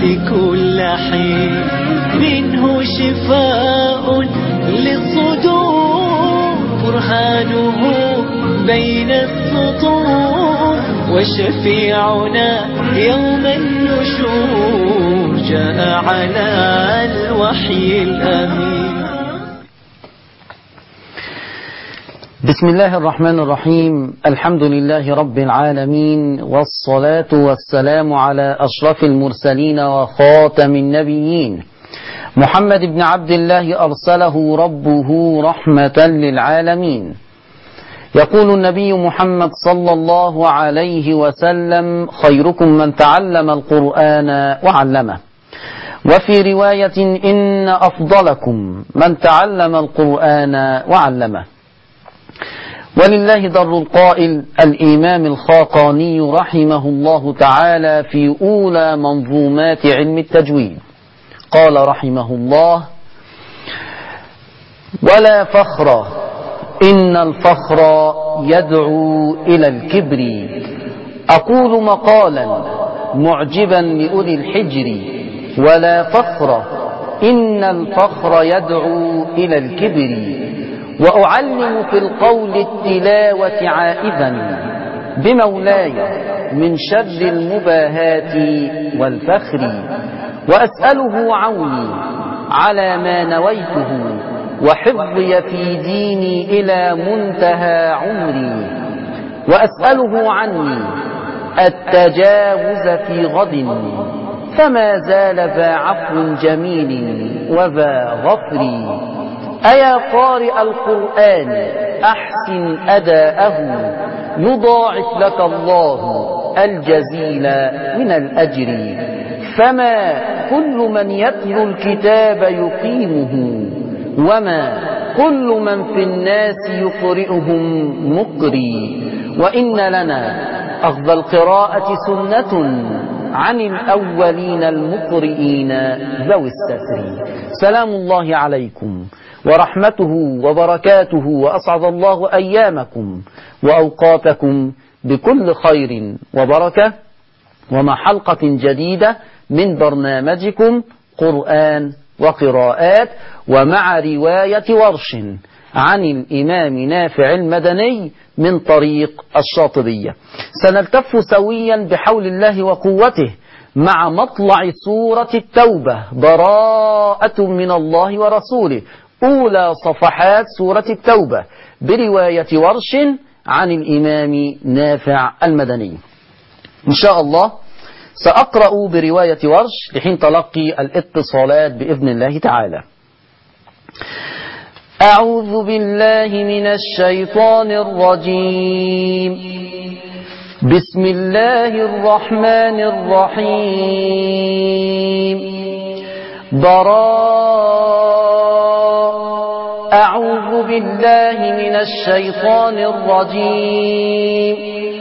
في كل حين، منه شفاء للصدور، برهانه بين السطور، وشفيعنا يوم النشور جاء على الوحي الأمين. بسم الله الرحمن الرحيم. الحمد لله رب العالمين، والصلاة والسلام على أشرف المرسلين وخاتم النبيين، محمد بن عبد الله أرسله ربه رحمة للعالمين. يقول النبي محمد صلى الله عليه وسلم: خيركم من تعلم القرآن وعلمه. وفي رواية: إن أفضلكم من تعلم القرآن وعلمه. ولله در القائل الإمام الخاقاني رحمه الله تعالى في أولى منظومات علم التجويد، قال رحمه الله: ولا فخر إن الفخر يدعو إلى الكبر. أقول مقالا معجبا لأولي الحجر: ولا فخر إن الفخر يدعو إلى الكبر. وأعلم في القول التلاوة عائذا بمولاي من شر المباهات والفخر، وأسأله عوني على ما نويته، وحفظي في ديني إلى منتهى عمري، وأسأله عني التجاوز في غد، فما زال ذا عفو جميل وذا غفر. أيا قارئ القرآن أحسن أداءه، يضاعف لك الله الجزيل من الأجر. فما كل من يتلو الكتاب يقيمه، وما كل من في الناس يقرئهم مقري. وإن لنا أخذ القراءة سنة عن الأولين المقرئين ذوي الستر. سلام الله عليكم ورحمته وبركاته، وأسعد الله أيامكم وأوقاتكم بكل خير وبركة، ومع حلقة جديدة من برنامجكم قرآن وقراءات، ومع رواية ورش عن الإمام نافع المدني من طريق الشاطبية. سنلتف سويا بحول الله وقوته مع مطلع سورة التوبة، براءة من الله ورسوله، أولى صفحات سورة التوبة، برواية ورش عن الإمام نافع المدني. إن شاء الله سأقرأ برواية ورش لحين تلقي الاتصالات بإذن الله تعالى. أعوذ بالله من الشيطان الرجيم. بسم الله الرحمن الرحيم. أعوذ بالله من الشيطان الرجيم.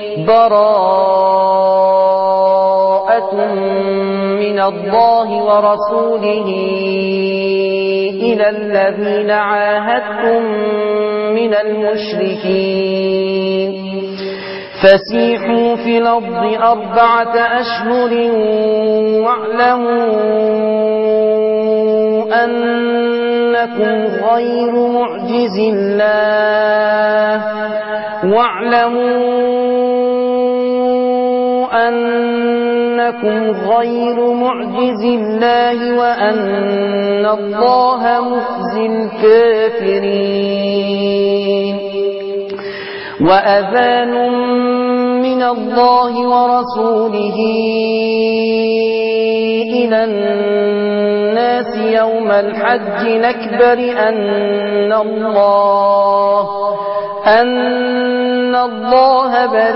براءة من الله ورسوله إلى الذين عاهدتم من المشركين، فسيحوا في الأرض 4 أشهر واعلموا أنكم غير معجز الله، وأن الله مخزي الكافرين. وأذان من الله ورسوله إلى الناس يوم الحج الأكبر أن الله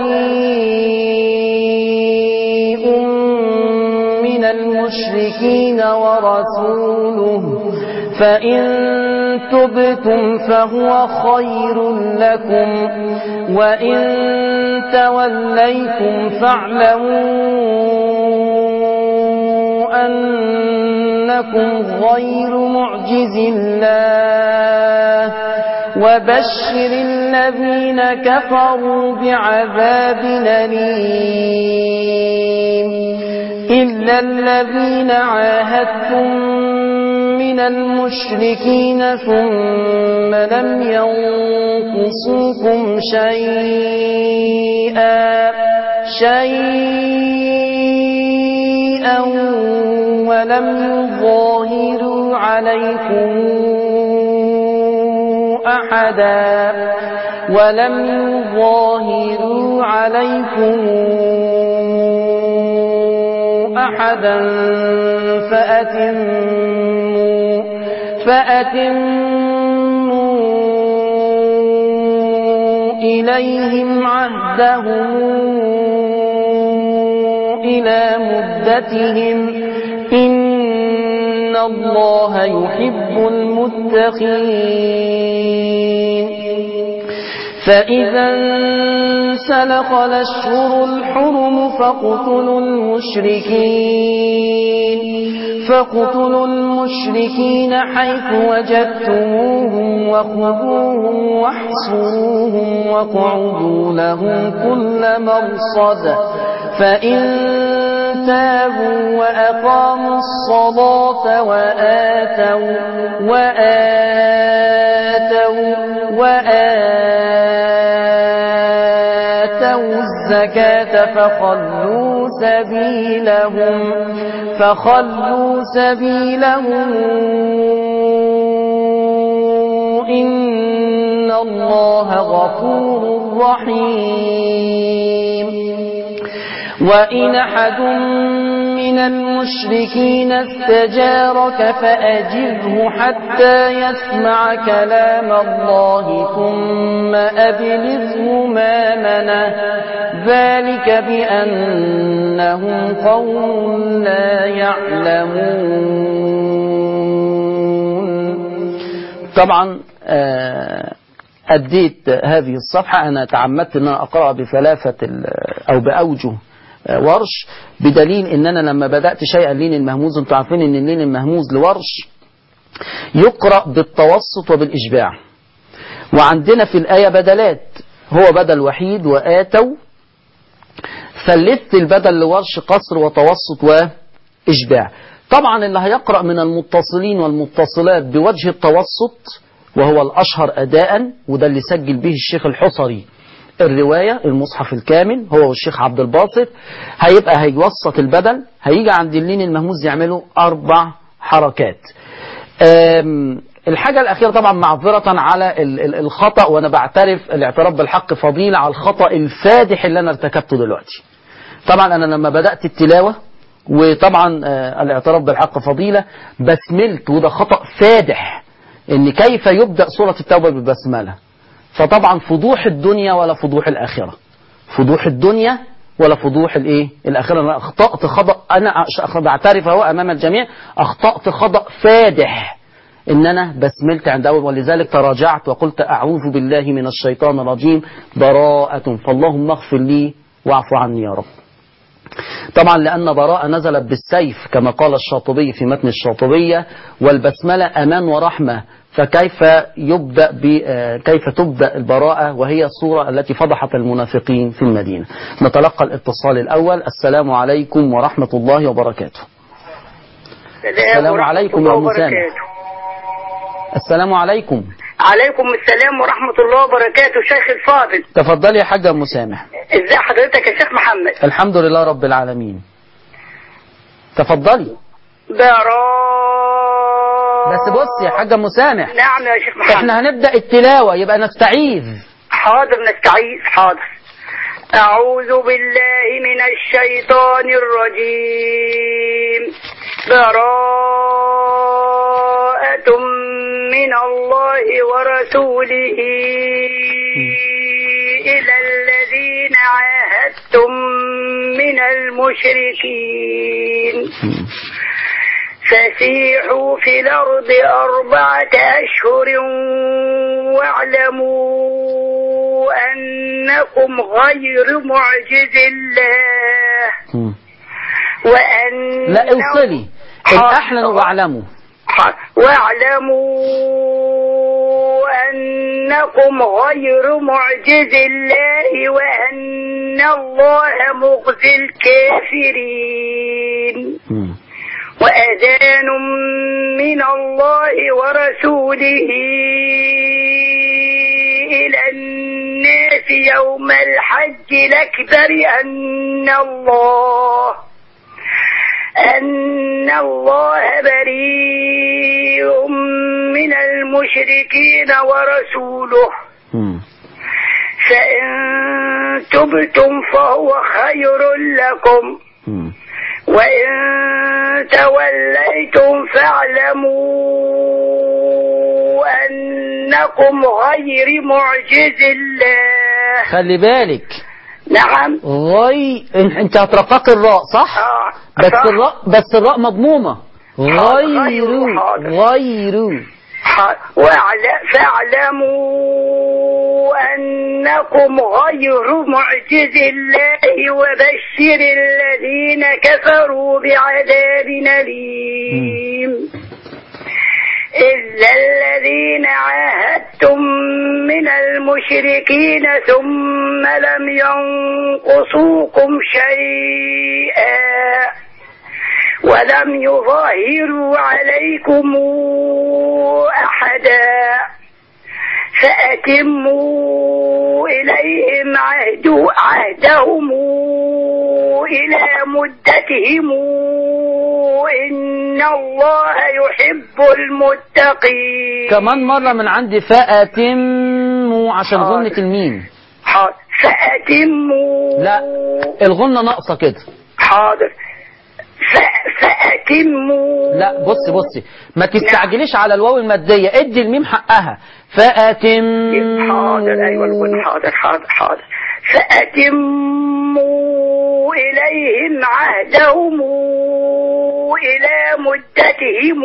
بريء من المشركين ورسوله، فإن تبتم فهو خير لكم، وإن توليتم فاعلموا أنكم غير معجز الله، وبشر الذين كفروا بعذاب أليم. إلا إلا الذين عاهدتم من المشركين ثم لم ينقصوكم شيئا ولم يظاهروا عليكم أحدا فأتموا إليهم عهدهم إلى مدتهم إن الله يحب المتقين فإذا انسلخ الأشهر الحرم فاقتلوا المشركين حيث وجدتموهم وخذوهم واحصروهم واقعدوا لهم كل مرصد فإن تابوا وأقاموا الصلاة وآتوا الزكاة فخلوا سبيلهم إن الله غفور رحيم وإن أحد من المشركين استجارك فأجره حتى يسمع كلام الله ثم أبلغه مأمنه ذلك بأنهم قوم لا يعلمون. طبعا أديت هذه الصفحة، أنا تعمدت أن أقرأ بثلاثة أو بأوجه ورش، بدليل ان انا لما بدأت شيئا اللين المهموز، انتم عارفين ان اللين المهموز لورش يقرأ بالتوسط وبالإشباع، وعندنا في الآية بدلات، هو بدل وحيد وآتوا، ثلثت البدل لورش قصر وتوسط وإشباع. طبعا اللي هيقرأ من المتصلين والمتصلات بوجه التوسط وهو الأشهر أداء، وده اللي سجل به الشيخ الحصري الرواية المصحف الكامل هو والشيخ عبد الباسط، هيوسط البدل، هيجي عند اللين المهموز يعملوا 4 حركات. الحاجة الأخيرة طبعا معذرة على الخطأ، وأنا بعترف الاعتراف بالحق فضيلة على الخطأ الفادح اللي أنا ارتكبته دلوقتي. طبعا أنا لما بدأت التلاوة، وطبعا الاعتراف بالحق فضيلة، بسملت، وده خطأ فادح، إن كيف يبدأ سورة التوبة بالبسملة. فطبعا فضوح الدنيا ولا فضوح الآخرة، فضوح الدنيا ولا فضوح الآخرة. أنا أخطأت خطأ، أنا بعترف أهو أمام الجميع، أخطأت خطأ فادح إن أنا بسملت عند أول، ولذلك تراجعت وقلت أعوذ بالله من الشيطان الرجيم براءة، فاللهم اغفر لي واعف عني يا رب. طبعا لأن براءة نزلت بالسيف كما قال الشاطبي في متن الشاطبية، والبسملة أمان ورحمة، فكيف كيف تبدأ البراءة وهي الصورة التي فضحت المنافقين في المدينة. نتلقى الاتصال الأول. السلام عليكم ورحمة الله وبركاته. السلام عليكم يا أم سامح. السلام عليكم. عليكم السلام ورحمة الله وبركاته. شيخ الفاضل، تفضلي يا حاجة أم سامح. ازي حضرتك يا شيخ محمد؟ الحمد لله رب العالمين. تفضلي. بس بصي يا حاجة مسامح. نعم يا شيخ محمد. احنا هنبدأ التلاوة، يبقى نستعيذ. حاضر نستعيذ. حاضر. أعوذ بالله من الشيطان الرجيم. براءة من الله ورسوله إلى الذين عاهدتم من المشركين فسيحوا في الأرض 4 أشهر واعلموا أنكم غير معجز الله وأن لا اوصلي الأحلى واعلموا واعلموا أن أنكم غير معجز الله وأن الله مخزي الكافرين. وأذان من الله ورسوله إلى الناس يوم الحج الأكبر أن الله بريء من المشركين ورسوله، فإن تبتم فهو خير لكم، وإن توليتم فاعلموا أنكم غير معجز الله. خلي بالك. نعم. انت هترقق الراء صح؟ بس الراء مضمومة. غير فاعلموا أنكم غير معجز الله وبشر الذين كفروا بعذاب أليم. إلا الذين عاهدتم من المشركين ثم لم ينقصوكم شيئا ولم يظاهروا عليكم أحدا فأتموا إليهم عهدهم إلى مدتهم إن الله يحب المتقين. كمان مرة من عندي فأتموا عشان غنة الميم. حاضر. فأتموا. لا الغنة ناقصة كده. حاضر. فأتموا. لا بصي ما تستعجليش على الواو المادية، ادي الميم حقها. فأتموا. حاضر. أيوة الغنة. حاضر. فأتموا إليهم عهدهم إلى مدتهم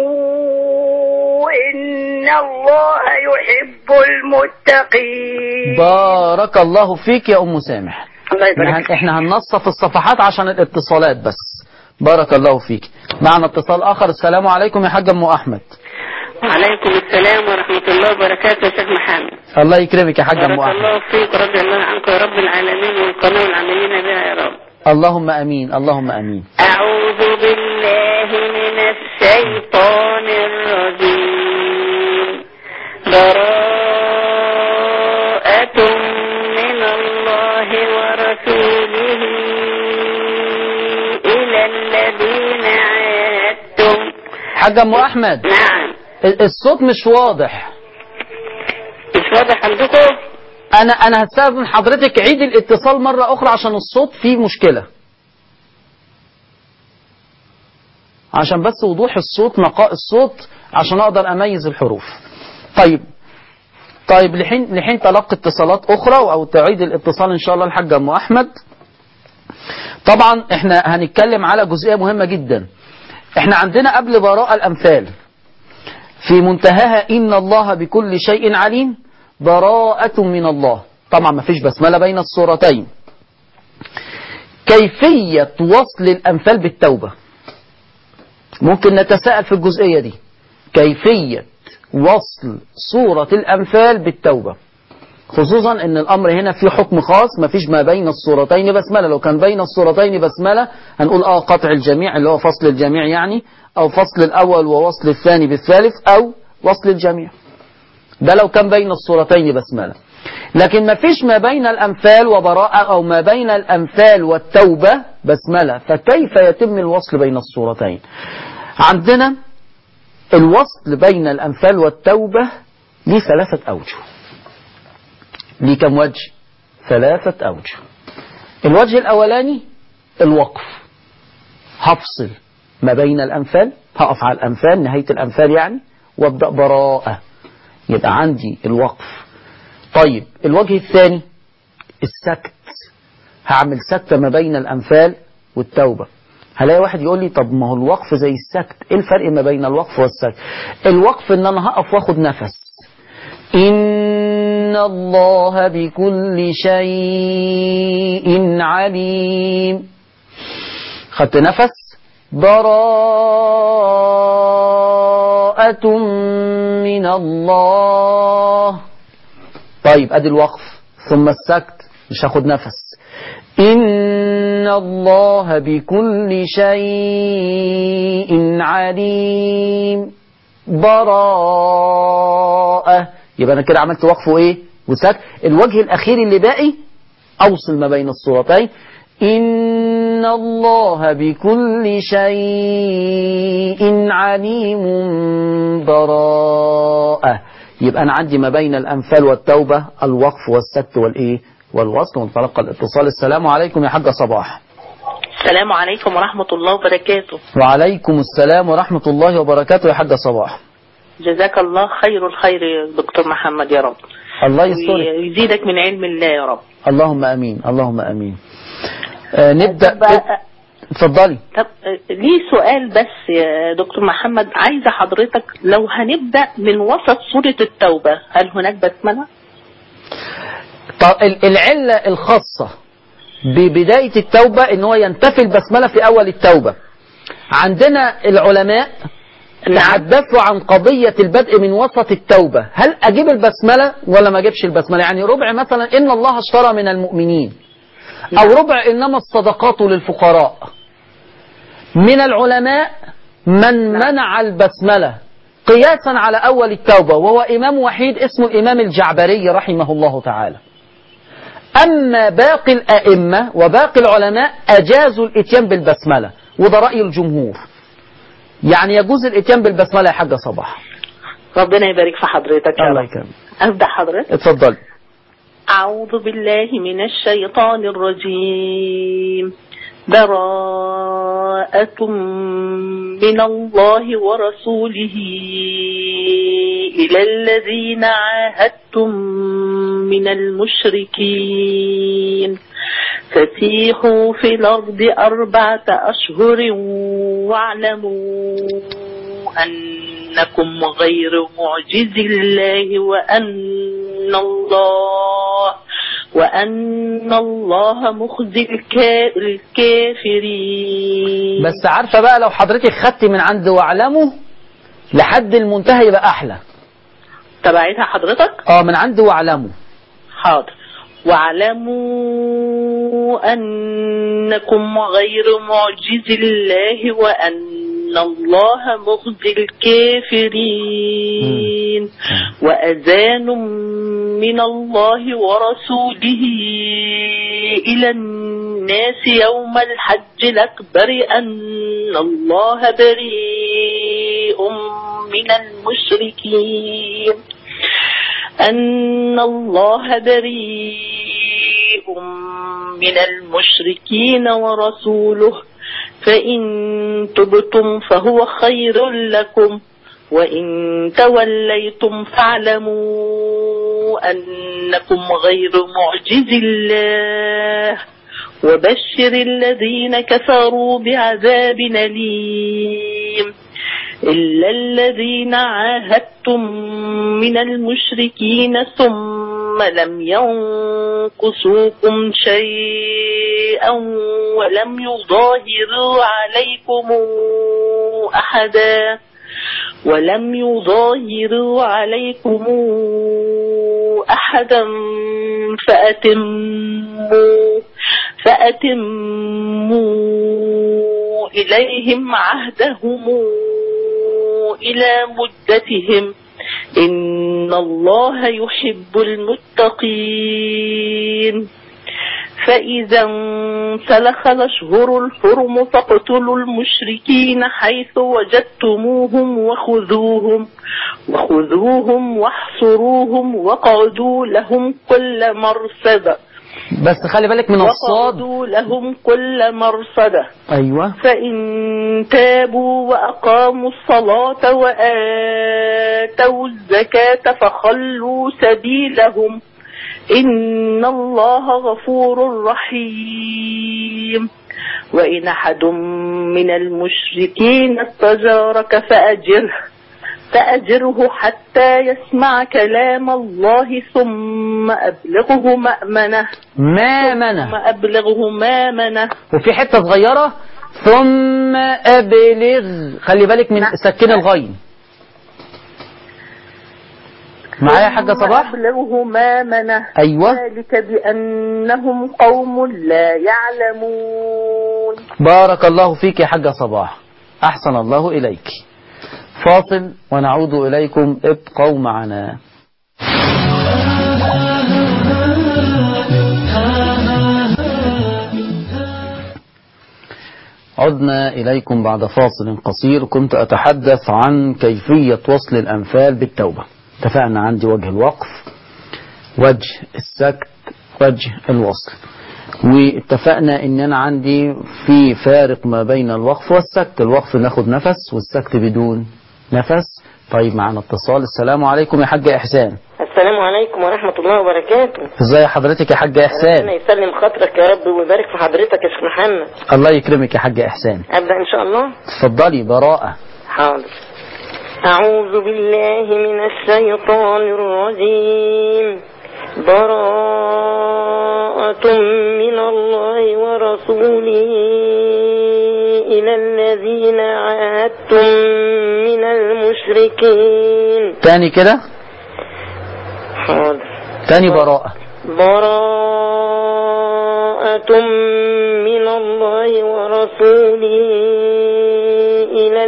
إن الله يحب المتقين. بارك الله فيك يا أم سامح. الله يبارك. احنا هننصف الصفحات عشان الاتصالات بس. بارك الله فيك. معنا اتصال آخر. السلام عليكم يا حاج أم أحمد. وعليكم السلام ورحمة الله وبركاته يا شيخ محمد. الله يكرمك يا حاج أم أحمد. بارك الله فيك ورضي الله عنك يا رب العالمين والقناة والعاملين بها يا رب. اللهم أمين. اللهم أمين. أعوذ بالله من الشيطان الرجيم. براءة من الله ورسوله إلى الذين عاهدتم. حاج أم أحمد. نعم. الصوت مش واضح. مش واضح عندكم؟ أنا هستأذن حضرتك عيد الاتصال مرة أخرى عشان الصوت فيه مشكلة، عشان بس وضوح الصوت، نقاء الصوت، عشان أقدر أميز الحروف. طيب لحين تلقي اتصالات أخرى أو تعيد الاتصال إن شاء الله الحاج أم أحمد. طبعا احنا هنتكلم على جزئية مهمة جدا. احنا عندنا قبل براءة الأمثال في منتهاها إن الله بكل شيء عليم، براءة من الله. طبعا ما فيش بسملة بين الصورتين. كيفية وصل الأمثال بالتوبة، ممكن نتساءل في الجزئية دي. كيفية وصل سورة الأمثال بالتوبة، خصوصا ان الامر هنا في حكم خاص، ما فيش ما بين الصورتين بسملة. لو كان بين الصورتين بسملة هنقول قطع الجميع اللي هو فصل الجميع يعني، او فصل الاول ووصل الثاني بالثالث، او وصل الجميع. ده لو كان بين الصورتين بسملة. لكن ما فيش ما بين الأمثال وبراءة أو ما بين الأمثال والتوبة بسملة، فكيف يتم الوصل بين الصورتين؟ عندنا الوصل بين الأمثال والتوبة ليه 3 أوجه. ليه كم وجه؟ 3 أوجه. الوجه الأولاني الوقف. هفصل ما بين الأمثال، هقف على الأمثال نهاية الأمثال يعني، وابدأ براءة، يبقى عندي الوقف. طيب الوجه الثاني السكت. هعمل سكتة ما بين الأمثال والتوبة. هلاقي واحد يقول لي طب ما هو الوقف زي السكت، ايه الفرق ما بين الوقف والسكت؟ الوقف ان انا هقف واخد نفس. إن الله بكل شيء عليم. خدت نفس. براءة من الله. طيب ادي الوقف، ثم السكت، مش هاخد نفس. إن الله بكل شيء عليم. براءة، يبقى أنا كده عملت وقف وإيه وسكت. الوجه الأخير اللي باقي أوصل ما بين الصورتين. إن الله بكل شيء عليم. براءة. يبقى أنا عندي ما بين الأنفال والتوبة الوقف والسكت والإيه والوصل. ونتلقى الاتصال. السلام عليكم يا حاجة صباح. السلام عليكم ورحمة الله وبركاته. وعليكم السلام ورحمة الله وبركاته يا حاجة صباح. جزاك الله خير الخير يا دكتور محمد يا رب. الله يسترك ويزيدك من علم الله يا رب. اللهم أمين اللهم أمين. نبدأ. اتفضلي. طب ليه سؤال بس يا دكتور محمد، عايزة حضرتك لو هنبدأ من وسط سورة التوبة هل هناك بسملة؟ طب العلة الخاصة ببداية التوبة ان هو ينتفي البسملة في اول التوبة. عندنا العلماء تحدثوا عن قضية البدء من وسط التوبة، هل اجيب البسملة ولا ما اجيبش البسملة؟ يعني ربع مثلا ان الله اشترى من المؤمنين، او ربع انما الصدقات للفقراء. من العلماء من منع البسملة قياسا على اول التوبة، وهو امام وحيد اسمه الامام الجعبري رحمه الله تعالى. أما باقي الأئمة وباقي العلماء أجازوا الإتيان بالبسملة، وده رأي الجمهور. يعني يجوز الإتيان بالبسملة يا حاجة صباح. ربنا يبارك في حضرتك يا الله رب. يكرمك. أبدأ حضرتك. اتفضل. أعوذ بالله من الشيطان الرجيم. براءة من الله ورسوله إلى الذين عاهدتم من المشركين فسيحوا في الأرض 4 أشهر واعلموا أنكم غير معجز الله وأن الله مخزي الكافرين. بس عارفة بقى لو حضرتك خدت من عند واعلموا لحد المنتهى يبقى أحلى. تبعتها حضرتك؟ من عند واعلموا. حاضر. واعلموا أنكم غير معجز الله وأن الله مخزي الكافرين. وأذان من الله ورسوله إلى الناس يوم الحج الأكبر أن الله بريء من المشركين من المشركين ورسوله فإن تبتم فهو خير لكم وإن توليتم فاعلموا أنكم غير معجز الله وبشر الذين كفروا بعذاب أليم. إلا الذين عاهدتم من المشركين ثم لم ينقصوكم شيئا ولم يظاهروا عليكم أحدا فأتموا إليهم عهدهم إلى مدتهم إن الله يحب المتقين. فإذا انسلخ الأشهر الحرم فاقتلوا المشركين حيث وجدتموهم وخذوهم واحصروهم واقعدوا لهم كل مرصد. بس خلي بالك من الصاد. وقعدوا لهم كل مرصدة. أيوة. فإن تابوا وأقاموا الصلاة وآتوا الزكاة فخلوا سبيلهم إن الله غفور رحيم. وإن أحد من المشركين استجارك فأجره حتى يسمع كلام الله ثم أبلغه مأمنه. وفي حتة صغيرة ثم أبلغ، خلي بالك من سكين الغين. معايا حاجة صباح؟ أبلغه ما منه أيوة. ذلك بأنهم قوم لا يعلمون. بارك الله فيك يا حاجة صباح، أحسن الله إليك. فاصل ونعود إليكم، ابقوا معنا. عدنا إليكم بعد فاصل قصير. كنت أتحدث عن كيفية وصل الأنفال بالتوبة. اتفقنا عندي وجه الوقف، وجه السكت، وجه الوصل، واتفقنا ان انا عندي في فارق ما بين الوقف والسكت. الوقف ناخد نفس والسكت بدون نفس. طيب معنا اتصال. السلام عليكم يا حاج إحسان. السلام عليكم ورحمة الله وبركاته. ازي حضرتك يا حاج إحسان؟ ربنا يسلم خاطرك يا رب ويبارك في حضرتك يا شيخ محمد. الله يكرمك يا حاج إحسان. أبدأ إن شاء الله. اتفضلي. براءة. حاضر. أعوذ بالله من الشيطان الرجيم. براءة من الله ورسوله إلى الذين عاهدتم من المشركين. تاني كده. حاضر. تاني براءة. براءة من الله ورسوله إلى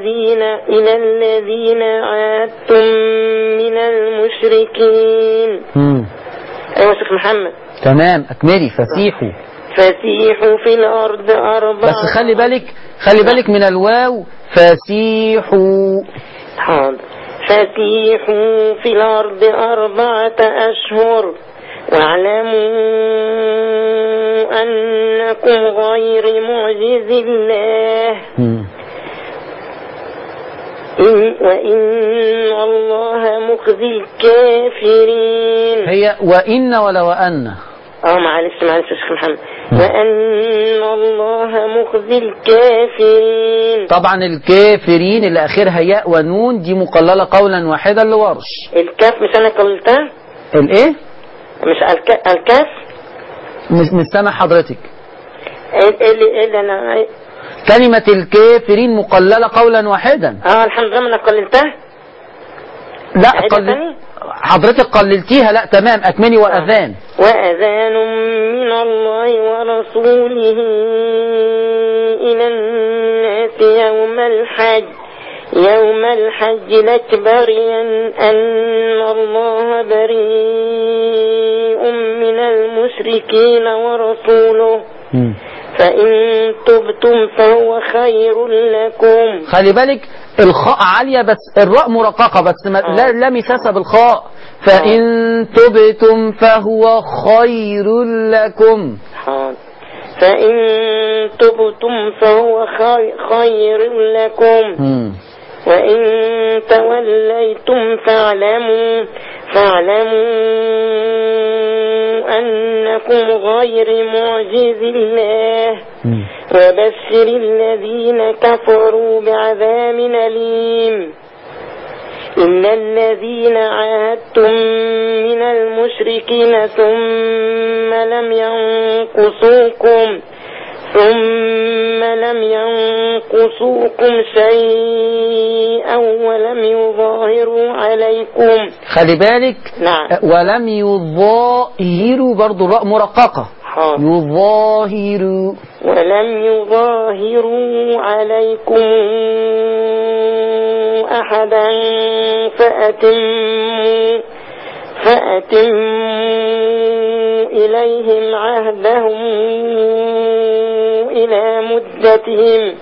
الذين عاهدتم من المشركين. أيوة شيخ محمد. تمام، أكملي. فسيحوا. فسيحوا في الأرض أربعة. بس خلي بالك من الواو. فسيحوا. حاضر. فسيحوا في الأرض 4 أشهر واعلموا أنكم غير معجز الله وإن الله مخزي الكافرين. هي وإن ولا وأن؟ معلش يا شيخ محمد. وأن الله مخزي الكافرين. طبعا الكافرين اللي آخرها ياء ونون دي مقللة قولا واحدا لورش. الكاف مش أنا قلتها؟ الإيه؟ مش الكاف؟ مش سامع حضرتك. اللي أنا كلمة الكافرين مقللة قولا واحدا. الحمد لله. أنا قللتها. لا حضرتك قللتيها. لا تمام، أكملي. وأذان. وأذان من الله ورسوله إلى الناس يوم الحج الأكبر أن الله بريء من المشركين ورسوله فإن تبتم فهو خير لكم. خلي بالك الخاء عالية بس الراء مرققة، بس لا مساس بالخاء. فإن تبتم فهو خير لكم. فإن تبتم فهو خير لكم. وإن توليتم فاعلموا أنكم غير معجز الله وبشر الذين كفروا بعذاب أليم. إن الذين عاهدتم من المشركين ثم لم ينقصوكم شيئا ولم يظاهروا عليكم. خلي بالك. نعم. ولم يظاهروا برضو الراء مرققة. يظاهروا. ولم يظاهروا عليكم أحدا فأتموا إليهم عهدهم إلى مدتهم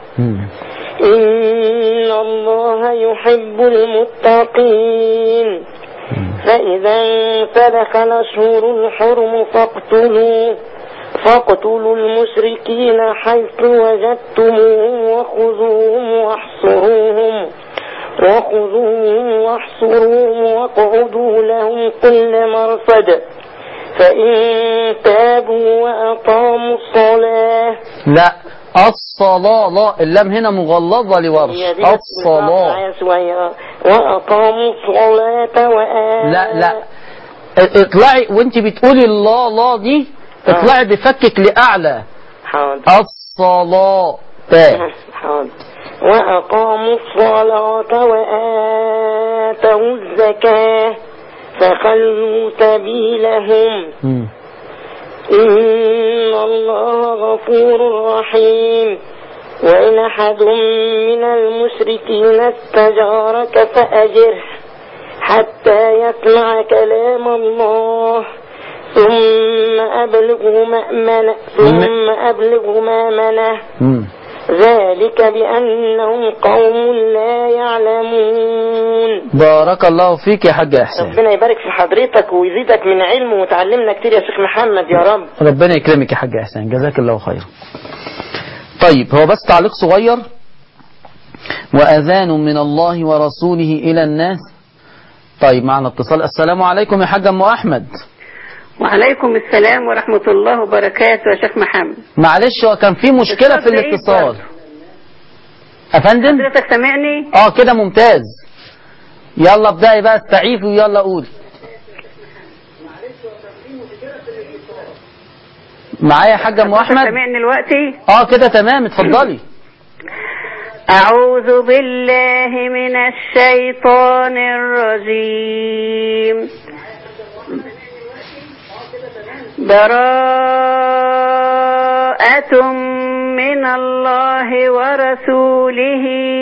إن الله يحب المتقين. فإذا انسلخ الأشهر الحرم فاقتلوا المشركين حيث وجدتموهم وخذوهم واحصروهم واقعدوا لهم كل مرصد فإن تابوا وأقاموا الصلاة. لا الصلاة، لا اللام هنا مغلظة لورش. الصلاة. وأقاموا الصلاة لا اطلعي وانت بتقولي لا دي اطلعي بفكك لأعلى. حاضر. الصلاة. حاضر. وأقاموا الصلاة وآتوا الزكاة فخلوا سبيلهم إن الله غفور رحيم. وإن أحد من المشركين استجارك فأجره حتى يسمع كلام الله ثم أبلغه مأمنه ذلك بأنهم قوم لا يعلمون. بارك الله فيك يا حاج إحسان. ربنا يبارك في حضرتك ويزيدك من علم وتعلمنا كتير يا شيخ محمد يا رب. ربنا يكرمك يا حاج إحسان، جزاك الله خير. طيب هو بس تعليق صغير. وأذان من الله ورسوله إلى الناس. طيب معنا اتصال. السلام عليكم يا حاج أم أحمد. وعليكم السلام ورحمة الله وبركاته يا شيخ محمد. معلش هو كان في مشكلة في الاتصال. أفندم حضرتك سامعني؟ كده ممتاز. يلا ابدأي بقى استعيفي ويلا قولي. معايا يا حاج أم أحمد؟ سامعني دلوقتي؟ كده تمام، اتفضلي. أعوذ بالله من الشيطان الرجيم. براءة من الله ورسوله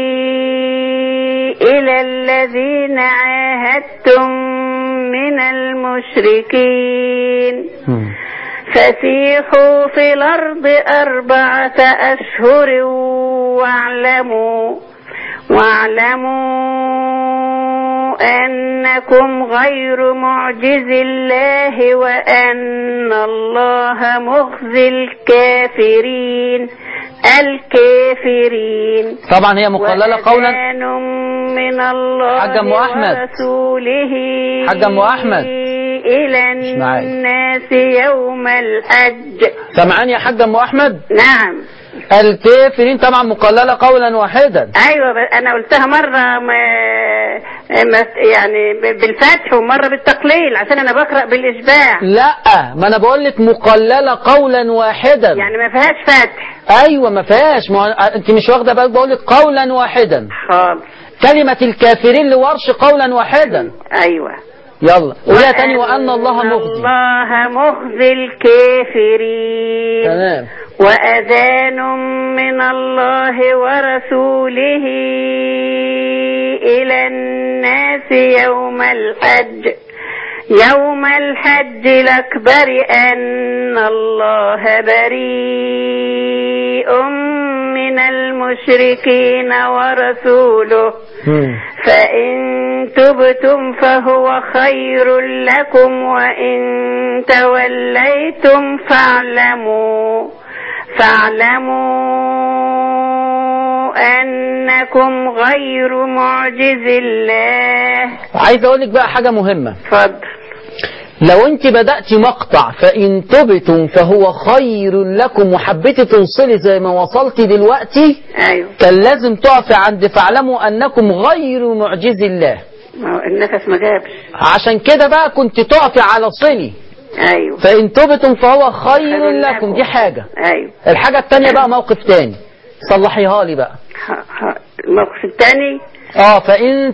إلى الذين عاهدتم من المشركين فسيحوا في الأرض 4 أشهر واعلموا أنكم غير معجز الله وأن الله مخزي الكافرين. طبعا هي مقللة قولا من الله حاج أم أحمد ورسوله حاج أم أحمد إلى الناس يوم الحج. سمعان يا حاج أم أحمد؟ نعم. الكافرين طبعا مقللة قولا واحدا. أيوة أنا قلتها مرة يعني بالفتح ومرة بالتقليل عشان أنا بقرأ بالإشباع. لا ما أنا بقول لك مقللة قولا واحدا، يعني ما فيهاش فتح. أيوة ما فيهاش. أنت مش واخدة بالك، بقول لك قولا واحدا. خالص. كلمة الكافرين لورش قولا واحدا. أيوة. يلا قولها تاني. وأن الله مخزي الكافرين. تمام. وأذان من الله ورسوله إلى الناس يوم الحج الأكبر أن الله بريء من المشركين ورسوله فإن تبتم فهو خير لكم وإن توليتم فاعلموا أنكم غير معجز الله. عايز أقول لك بقى حاجة مهمة. اتفضل. لو انت بدأت مقطع فإن تبتم فهو خير لكم وحبيتي توصلي زي ما وصلتي دلوقتي، أيوة. كان لازم تقفي عند فاعلموا أنكم غير معجز الله. النفس ما جابش. عشان كده بقى كنت تقفي على صلي. أيوة. فإن تبتم فهو خير لكم. دي حاجة. أيوة. الحاجة التانية بقى موقف تاني، صلحيها لي بقى. الموقف التاني فإن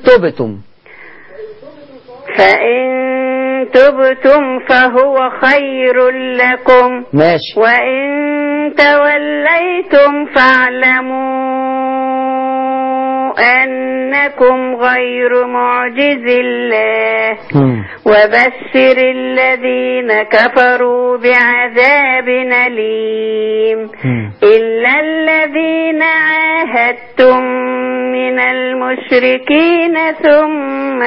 تبتم فهو خير لكم. ماشي. وإن توليتم فاعلموا أنكم غير معجز الله وبشر الذين كفروا بعذاب أليم إلا الذين عاهدتم من المشركين ثم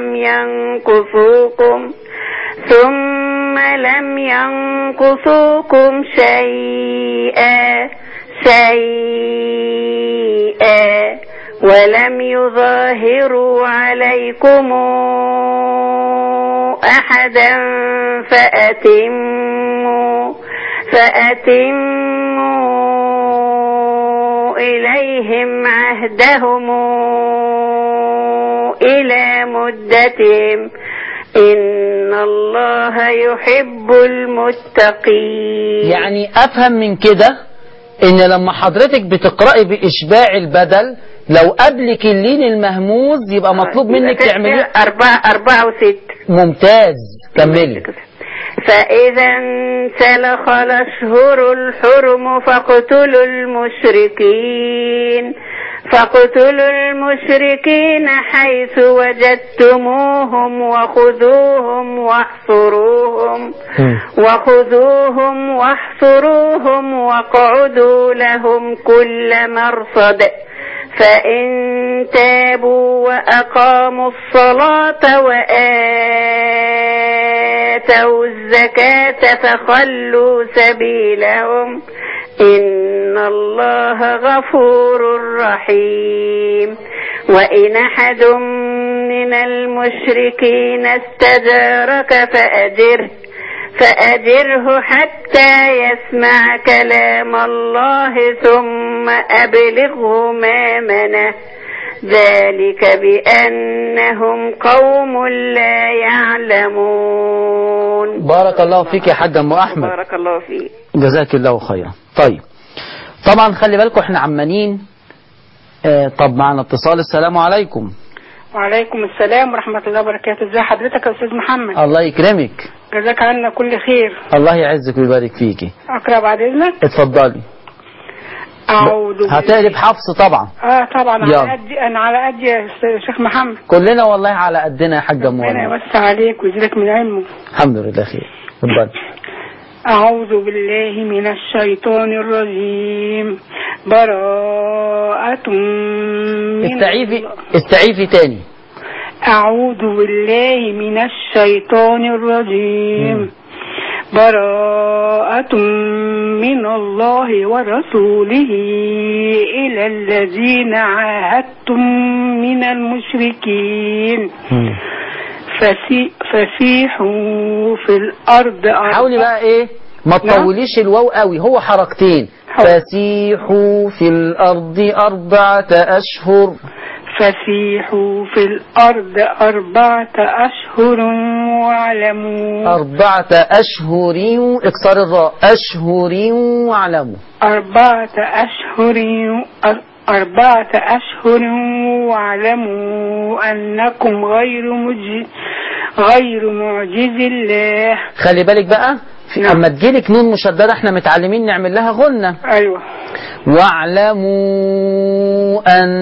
لم ينقصوكم شيئا ولم يظاهروا عليكم أحدا فأتموا إليهم عهدهم إلى مدتهم إن الله يحب المتقين. يعني أفهم من كده ان لما حضرتك بتقرأي بإشباع البدل لو قبلك اللين المهموز يبقى مطلوب منك تعمليه 4 و6. ممتاز، كملي. فإذا انسلخ الأشهر الحرم فاقتلوا المشركين حيث وجدتموهم وخذوهم واحصروهم واقعدوا لهم كل مرصد فإن تابوا وأقاموا الصلاة وآتوا الزكاة فخلوا سبيلهم إن الله غفور رحيم. وإن أحد من المشركين استجارك فأجره حتى يسمع كلام الله ثم أبلغه مأمنه ذلك بأنهم قوم لا يعلمون. بارك الله فيك يا حاج أم أحمد. بارك الله فيك. جزاك الله خيرا. طيب طبعا خلي بالكم احنا عمانين. طب معنا اتصال. السلام عليكم. وعليكم السلام ورحمة الله وبركاته. ازي حضرتك يا أستاذ محمد؟ الله يكرمك. جزاك عنا كل خير. الله يعزك ويبارك فيكي. أقرأ بعد إذنك؟ اتفضلي. هتقلب حفص طبعا. طبعا. أنا على قد يا شيخ محمد. كلنا والله على قدنا يا حاجة أم أنا بس عليك ويزيدك من علمه. الحمد لله خير. اتفضلي. أعوذ بالله من الشيطان الرجيم. براءة من استعيفي تاني. أعوذ بالله من الشيطان الرجيم. براءة من الله ورسوله إلى الذين عاهدتم من المشركين فسيحوا في الأرض. حاولي بقى إيه ما تطوليش الواو قوي، هو حركتين. فسيحوا في الأرض 4 أشهر. فسيحوا في الأرض 4 أشهر واعلموا. 4 أشهر اكسر الراء. أشهر واعلموا. 4 أشهر واعلموا أنكم غير معجز الله. خلي بالك بقى اما تجيلك نون مشددة احنا متعلمين نعمل لها غنة. ايوه. واعلموا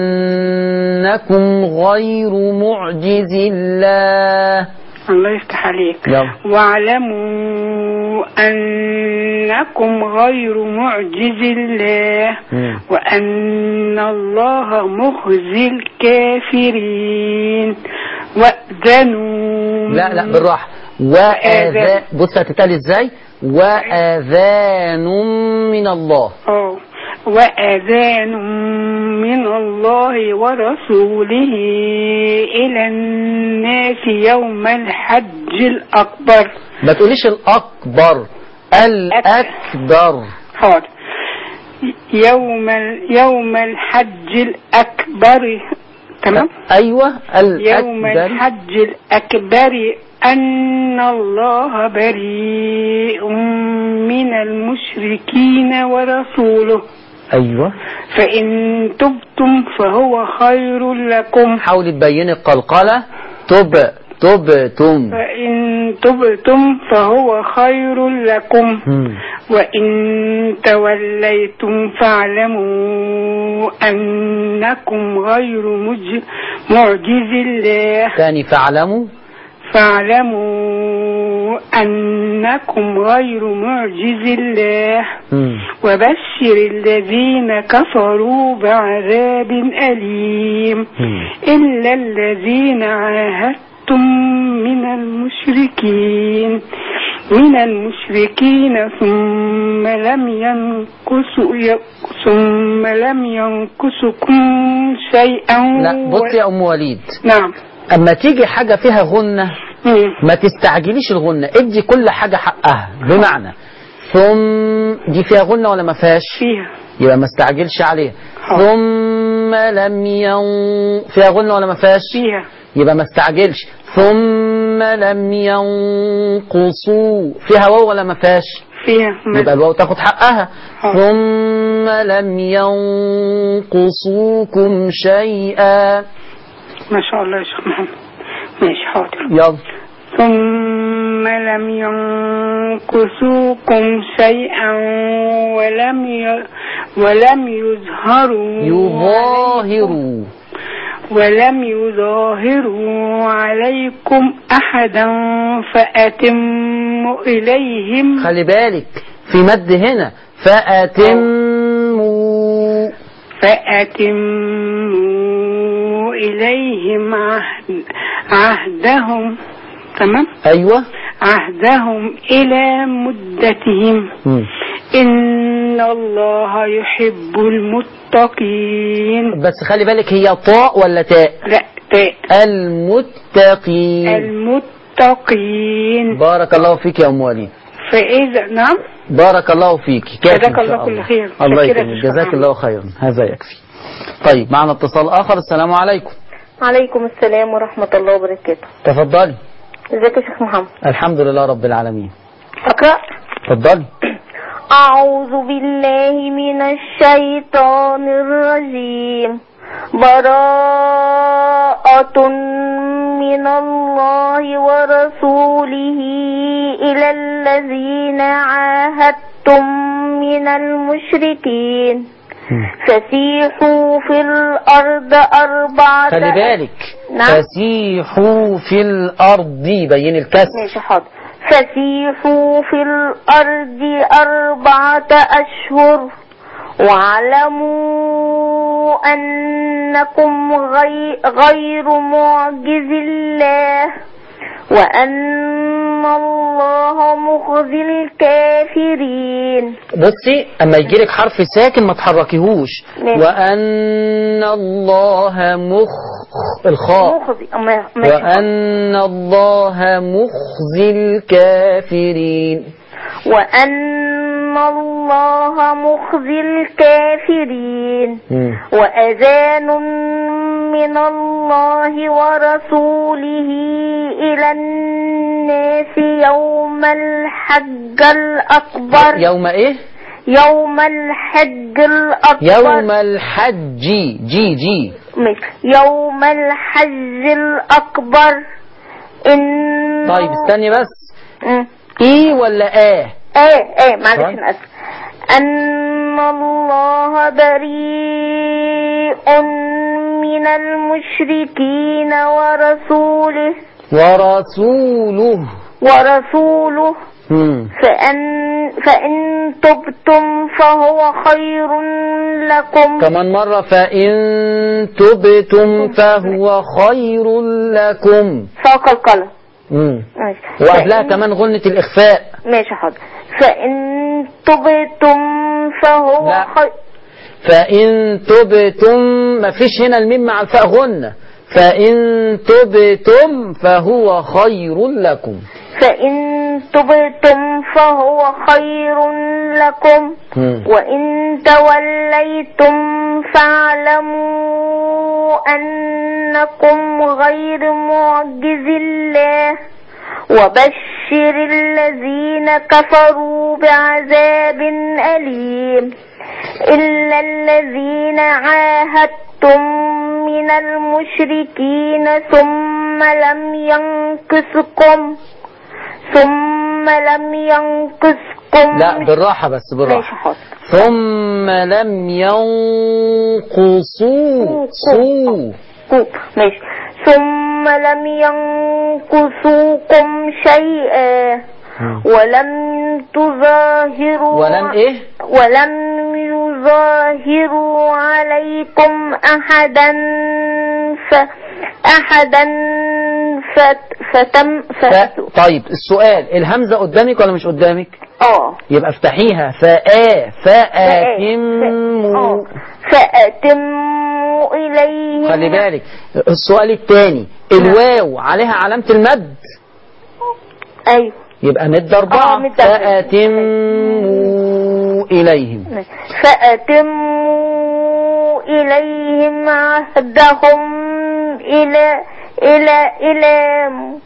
أنكم غير معجز الله. الله يفتح عليك. واعلموا أنكم غير معجز الله وأن الله مخزي الكافرين. وأذنوا. لا بالراحة. بص هتتقال ازاي. وأذان من الله. وأذان من الله ورسوله إلى الناس يوم الحج الأكبر. ما تقوليش الأكبر، الأكبر. حاضر. يوم الحج الأكبر. تمام. أيوة الأكبر. يوم الحج الأكبر أن الله بريء من المشركين ورسوله. أيوة. فإن تبتم فهو خير لكم. حاولي تبيني القلقلة. تبتم. فإن تبتم فهو خير لكم. وإن توليتم فاعلموا أنكم غير معجز الله. ثاني فاعلموا أنكم غير معجز الله. وبشر الذين كفروا بعذاب أليم إلا الذين عاهدتم من المشركين ثم لم ينقصكم شيئا. لا بص يا أم وليد. نعم. اما تيجي حاجة فيها غنة ما تستعجليش الغنة، ادي كل حاجة حقها. بمعنى ثم دي فيها غنة ولا ما فيهاش؟ فيها. يبقى ما استعجلش عليها. ثم لم فيها غنة ولا ما فيهاش؟ فيها. يبقى ما استعجلش. ثم لم ينقصوا فيها واو ولا ما فيهاش؟ فيها. يبقى الواو تاخد حقها. ثم لم ينقصوكم شيئا. ما شاء الله يا شيخ محمد. ماشي حاضر. يلا. ثم لم ينقصوكم شيئا ولم يظاهروا عليكم أحدا فأتموا إليهم. خلي بالك في مد هنا، فأتموا إليهم عهدهم. تمام. أيوة. عهدهم إلى مدتهم. إن الله يحب المتقين. بس خلي بالك هي طاء ولا تاء؟ لا تاء. المتقين. بارك الله فيك يا أم وليد. فإذا نعم. بارك الله فيك. جزاك الله كل خير. الله يكرمك. جزاك الله خيرا. هذا يكفي. طيب معنا اتصال آخر. السلام عليكم. عليكم السلام ورحمة الله وبركاته. تفضلي. ازيك يا شيخ محمد؟ الحمد لله رب العالمين. أقرأ. تفضلي. أعوذ بالله من الشيطان الرجيم. براءة من الله ورسوله إلى الذين عاهدتم من المشركين فسيحوا في الأرض 4. خلي بالك. نعم. فسيحوا في الأرض. بين الكسر. ماشي حاضر. فسيحوا في الأرض 4 أشهر واعلموا أنكم غير معجز الله وأن الله مخزي الكافرين. بصي اما يجيلك حرف ساكن ما تحركيهوش. وأن الله الخاء. وأن الله مخزي الكافرين. وأن الله مخزي الكافرين. وأذان من الله ورسوله إلى الناس يوم الحج الأكبر. يوم إيه؟ يوم الحج الأكبر. يوم الحج. جي يوم الحج الأكبر. طيب استني بس. إيه ولا معلش أنا آسف. أن الله بريء من المشركين ورسوله فإن تبتم فهو خير لكم. كمان مرة. فإن تبتم فهو خير لكم. فوق القلم. وقبلها كمان غنة الإخفاء. ماشي حاضر. فإن تبتم فهو خير. فإن تبتم مفيش هنا الميم مع الفاء غنة. فإن تبتم فهو خير لكم. فإن تبتم فهو خير لكم وإن توليتم فاعلموا أنكم غير معجز الله وبشر الذين كفروا بعذاب أليم. إلا الذين عاهدتم من المشركين ثم لم ينقصكم. لا بالراحة بس بالراحة. ثم لم ينقصوا. ماشي. ثم لم ينقصوكم شيئا ولم يظاهروا عليكم أحدا طيب السؤال الهمزة قدامك ولا مش قدامك؟ يبقى افتحيها. فأتموا إليهم. خلي بالك السؤال الثاني الواو عليها علامة المد. أيوه يبقى مد 4. فأتموا إليهم. فأتموا إليهم عهدهم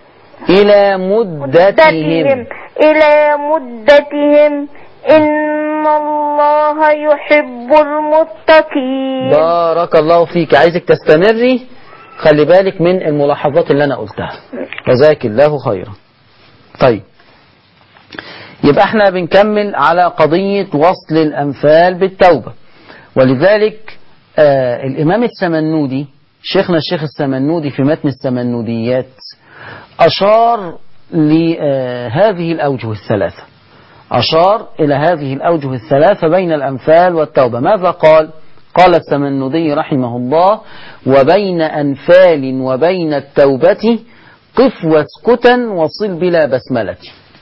إلى مدتهم إن إن الله يحب المتقين. بارك الله فيك. عايزك تستمري، خلي بالك من الملاحظات اللي أنا قلتها، جزاك الله خيرا. طيب، يبقى احنا بنكمل على قضية وصل الأنفال بالتوبة. ولذلك الإمام السمنودي، شيخنا الشيخ السمنودي في متن السمنوديات أشار لهذه الأوجه الثلاثة، أشار إلى هذه الأوجه الثلاثة بين الأنفال والتوبة. ماذا قال؟ قال السمنودي رحمه الله: وبين أنفال وبين التوبة قف واسكتا وصل بلا بسملة.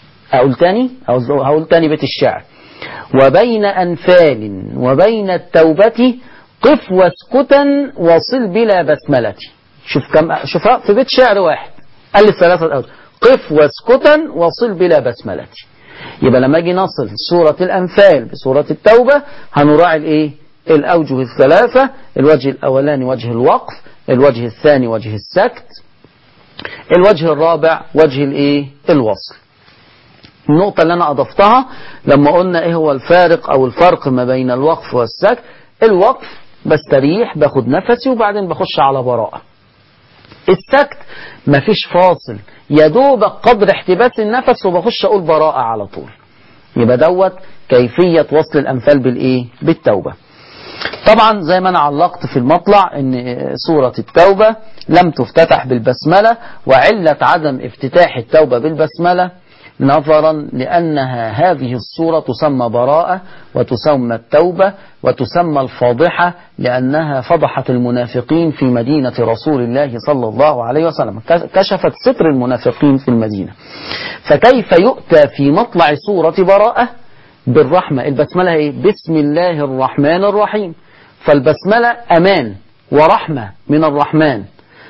هقول تاني بيت الشعر: وبين أنفال وبين التوبة قف واسكتا وصل بلا بسملة. شوف في بيت شعر واحد قال لي الثلاثة أوجه: قف واسكتا وصل بلا بسملة. يبقى لما اجي نصل سورة الأنفال بسورة التوبة هنراعي الايه؟ الأوجه الثلاثة. الوجه الأولاني وجه الوقف، الوجه الثاني وجه السكت، الوجه الرابع وجه الايه؟ الوصل. النقطة اللي أنا أضفتها لما قلنا إيه هو الفارق أو الفرق ما بين الوقف والسكت: الوقف بستريح باخد نفسي وبعدين بخش على براءة. السكت مفيش فاصل، يا دوبك قدر احتباس النفس وبخش أقول براءة على طول. يبقى دوت كيفية وصل الأنفال بالإيه؟ بالتوبة. طبعا زي ما أنا علقت في المطلع إن سورة التوبة لم تفتتح بالبسملة، وعلة عدم افتتاح التوبة بالبسملة نظرا لأنها هذه السورة تسمى براءة وتسمى التوبة وتسمى الفاضحة، لأنها فضحت المنافقين في مدينة رسول الله صلى الله عليه وسلم، كشفت ستر المنافقين في المدينة. فكيف يؤتى في مطلع سورة براءة بالرحمة؟ البسملة ايه؟ بسم الله الرحمن الرحيم. فالبسملة أمان ورحمة من الرحمن،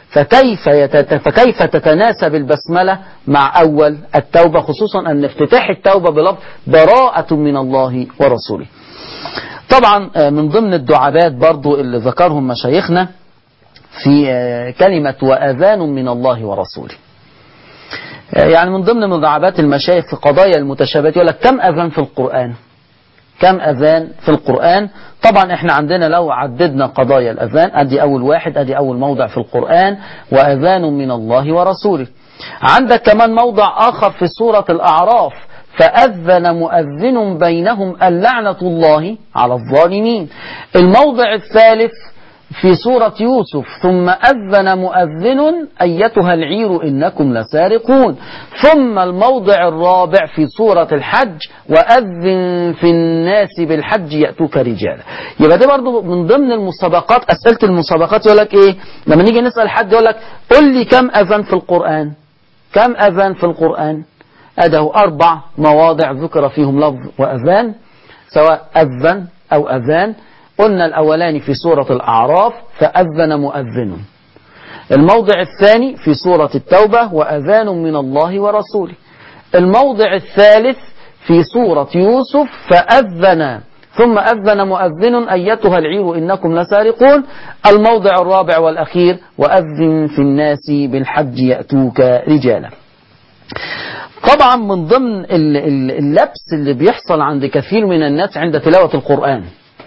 فكيف تتناسب البسملة مع أول التوبة، خصوصا أن افتتاح التوبة بلفظ براءة من الله ورسوله. طبعا من ضمن الدعابات برضو اللي ذكرهم مشايخنا في كلمة وأذان من الله ورسوله، يعني من ضمن مدعبات المشايخ في قضايا المتشابهات يقول لك: كم أذان في القرآن؟ كم أذان في القرآن؟ طبعا احنا عندنا لو عددنا قضايا الأذان ادي أول واحد، ادي أول موضع في القرآن: وأذان من الله ورسوله. عندك كمان موضع آخر في سورة الأعراف: فأذن مؤذن بينهم اللعنة الله على الظالمين. الموضع الثالث في سورة يوسف: ثم أذن مؤذن أيتها العير إنكم لسارقون. ثم الموضع الرابع في سورة الحج: وأذن في الناس بالحج يأتوك رجالا. يبقى ده برضو من ضمن المسابقات، أسئلة المسابقات يقول لك إيه؟ لما نيجي نسأل حد يقول لك: قل لي كم أذان في القرآن؟ كم أذان في القرآن؟ أده 4 مواضع ذكر فيهم لفظ وأذان، سواء أذن أو أذان. قلنا الأولاني في سورة الأعراف: فأذن مؤذن. الموضع الثاني في سورة التوبة: وأذان من الله ورسوله. الموضع الثالث في سورة يوسف: فأذن ثم أذن مؤذن أيتها العير إنكم لسارقون. الموضع الرابع والأخير: وأذن في الناس بالحج يأتوك رجالا. طبعا من ضمن اللبس اللي بيحصل عند كثير من الناس عند تلاوة القرآن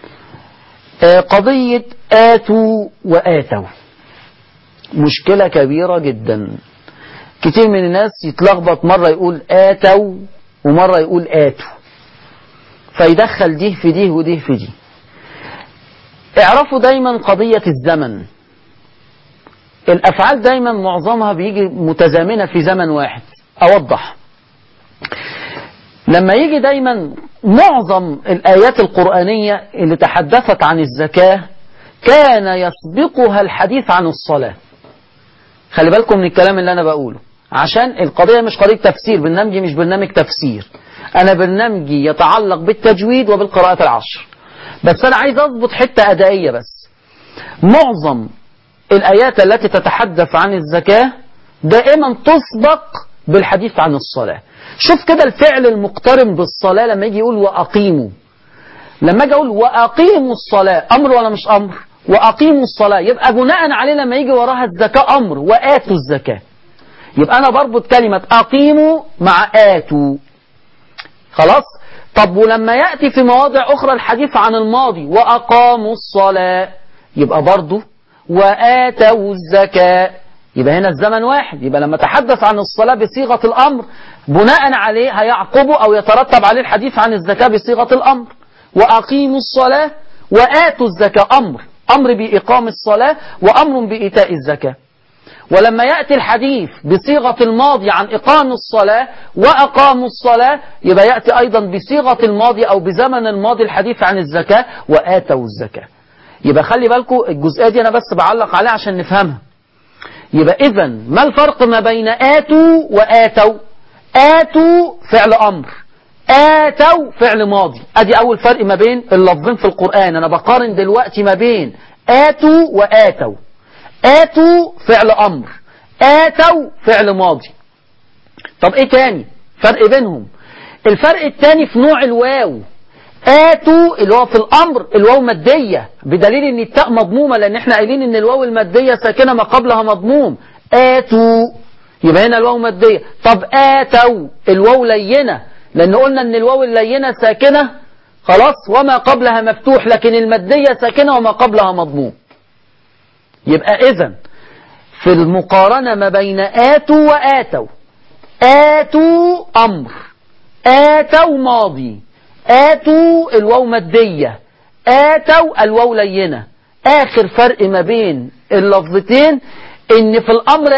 قضية آتوا وآتوا، مشكلة كبيرة جدا. كتير من الناس يتلخبط، مرة يقول آتوا ومرة يقول آتوا، فيدخل دي في دي ودي في دي. اعرفوا دايما قضية الزمن، الأفعال دايما معظمها بيجي متزامنة في زمن واحد. أوضح: لما يجي دايما معظم الآيات القرآنية اللي تحدثت عن الزكاة كان يسبقها الحديث عن الصلاة. خلي بالكم من الكلام اللي أنا بقوله، عشان القضية مش قضية تفسير. برنامجي مش برنامج تفسير، أنا برنامجي يتعلق بالتجويد وبالقراءات العشر، بس أنا عايز أضبط حتة أدائية بس. معظم الآيات التي تتحدث عن الزكاة دائما تسبق بالحديث عن الصلاة. شوف كده الفعل المقترن بالصلاة لما يجي يقول وأقيموا، لما اجي اقول وأقيموا الصلاة أمر ولا مش أمر؟ وأقيموا الصلاة، يبقى بناء عليه لما يجي وراها الزكاة أمر، وآتوا الزكاة. يبقى أنا بربط كلمة أقيموا مع آتوا، خلاص؟ طب ولما يأتي في مواضع أخرى الحديث عن الماضي وأقاموا الصلاة، يبقى برضه وآتوا الزكاة، يبقى هنا الزمن واحد. يبقى لما تحدث عن الصلاة بصيغة الأمر بناء عليه هيعقبه أو يترتب عليه الحديث عن الزكاة بصيغة الأمر. وأقيموا الصلاة وآتوا الزكاة، أمر بإقام الصلاة وأمر بإيتاء الزكاة. ولما يأتي الحديث بصيغة الماضي عن إقام الصلاة وأقاموا الصلاة، يبقى يأتي أيضا بصيغة الماضي أو بزمن الماضي الحديث عن الزكاة وآتوا الزكاة. يبقى خلي بالكم الجزئية دي أنا بس بعلق عليها عشان نفهمها. يبقى إذن ما الفرق ما بين آتوا وآتوا؟ آتوا فعل أمر، آتوا فعل ماضي. أدي أول فرق ما بين اللفظين في القرآن. أنا بقارن دلوقتي ما بين آتوا وآتوا. آتوا فعل أمر، آتوا فعل ماضي. طب إيه تاني فرق بينهم؟ الفرق التاني في نوع الواو. آتوا اللي هو في الأمر الواو مادية، بدليل ان التاء مضمومة، لأن احنا قايلين ان الواو المادية ساكنة ما قبلها مضموم. آتوا يبقى هنا الواو مادية. طب آتوا الواو لينة، لأن قلنا ان الواو اللينة ساكنة خلاص وما قبلها مفتوح، لكن المادية ساكنة وما قبلها مضموم. يبقى إذن في المقارنة ما بين آتوا وآتوا، آتوا أمر، آتوا ماضي، آتوا الواو مادية، آتوا الواو لينة. آخر فرق ما بين اللفظتين إن في الأمر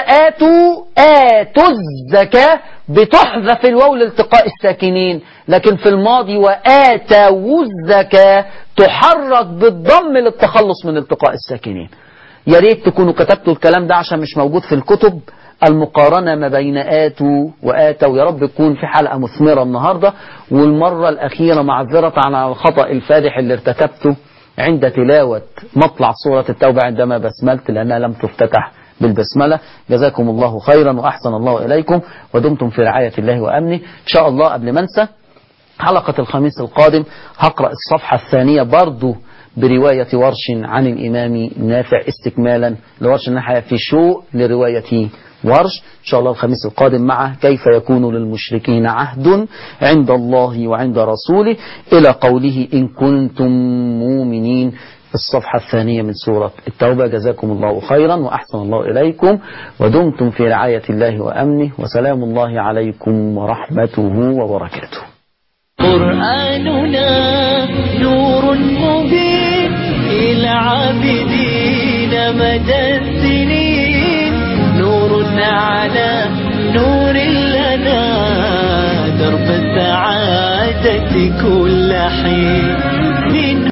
آتوا الزكاة بتحذف الواو لالتقاء الساكنين، لكن في الماضي وآتوا الزكاة تحرك بالضم للتخلص من التقاء الساكنين. يا ريت تكونوا كتبتوا الكلام ده عشان مش موجود في الكتب. المقارنة ما بين آتوا وآتوا. يا رب تكون في حلقة مثمرة النهاردة. والمرة الأخيرة معذرة عن الخطأ الفادح اللي ارتكبته عند تلاوة مطلع سورة التوبة عندما بسملت، لأنها لم تفتتح بالبسملة. جزاكم الله خيرا وأحسن الله إليكم ودمتم في رعاية الله وأمنه. إن شاء الله قبل ما انسى، حلقة الخميس القادم هقرأ الصفحة الثانية برضو برواية ورش عن الإمام نافع، استكمالا لورش النحية في شوء لرواية ورش. إن شاء الله الخميس القادم مع كيف يكون للمشركين عهد عند الله وعند رسوله إلى قوله إن كنتم مؤمنين، الصفحة الثانية من سورة التوبة. جزاكم الله خيرا وأحسن الله إليكم ودمتم في رعاية الله وأمنه، وسلام الله عليكم ورحمته وبركاته. قرآننا نور مبين إلى عابدين مدى السنين، نور على نور لنا درب السعادة كل حين.